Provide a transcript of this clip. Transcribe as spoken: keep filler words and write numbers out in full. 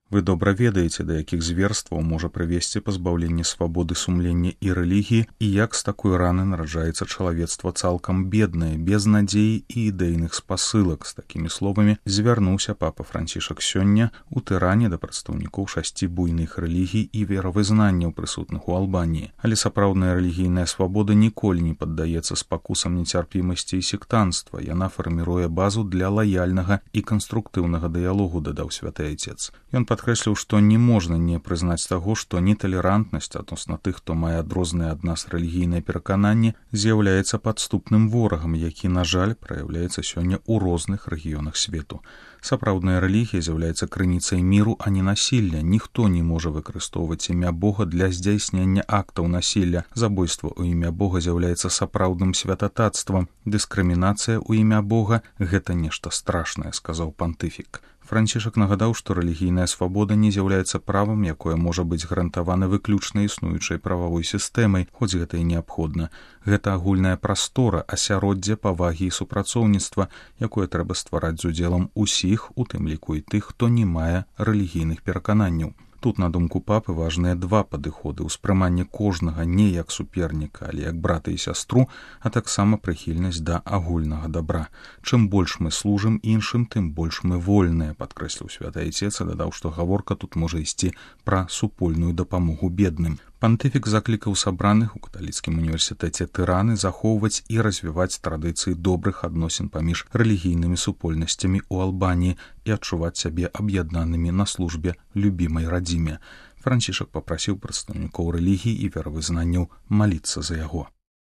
Вы добра ведаеце, да якіх зверстваў можа прывесці пазбаўленне свабоды сумлення і рэлігіі, і як з такой раны нараджаецца чалавецтва цалкам беднае, без надзеі і ідэйных спасылак. З такімі словамі звярнуўся папа Францішак сёння у Тыране да прадстаўнікоў шасці буйных рэлігій і веравызнанняў, прысутных у Албаніі. Але сапраўдная рэлігійная свабода ніколі не паддаецца спакусам нецярпімасці і сектанства. Яна фарміруе базу для лаяльнага і канструктыўнага дыялогу, дадаў святы айцец. Ён падкрэсліў, што не можна не прызнаць таго, што неталерантнасць адносна тых, хто мае адрознае ад нас рэлігійнае перакананне, з'яўляецца падступным ворагам, які, на жаль, праяўляецца сёння ў розных рэгіёнах свету. Сапраўдная рэлігія з'яўляецца крыніцай міру, а не насілля. Ніхто не можа выкарыстоўваць імя Бога для здзяйснення актаў насілля. Забойства ў імя Бога з'яўляецца сапраўдным святататствам. Дыскрымінацыя ў імя Бога – гэта нешта страшнае, сказаў пантыфік. Францішак нагадаў, што рэлігійная свабода не з'яўляецца правам, якое можа быць гарантавана выключна існуючай прававой сістэмай, хоць гэта і неабходна. Гэта агульная прастора, асяроддзе павагі і супрацоўніцтва, якое трэба ствараць з удзелам усіх, у тым ліку і тых, хто не мае рэлігійных перакананняў. Тут, на думку папы, важныя два падыходы: ўспрыманне кожнага не як суперніка, але як брата і сястру, а таксама прыхільнасць да агульнага дабра. Чым больш мы служым іншым, тым больш мы вольныя, падкрэсліў святы айцец, і дадаў, што гаворка тут можа ісці пра супольную дапамогу бедным. Пантыфік заклікаў сабраных у каталіцкім універсітэце Тыраны захоўваць і развіваць традыцыі добрых адносін паміж рэлігійнымі супольнасцямі ў Албаніі і адчуваць сябе аб'яднанымі на службе любімай радзіме. Францішак папрасіў прадстаўнікоў рэлігій і веравызнанняў маліцца за яго.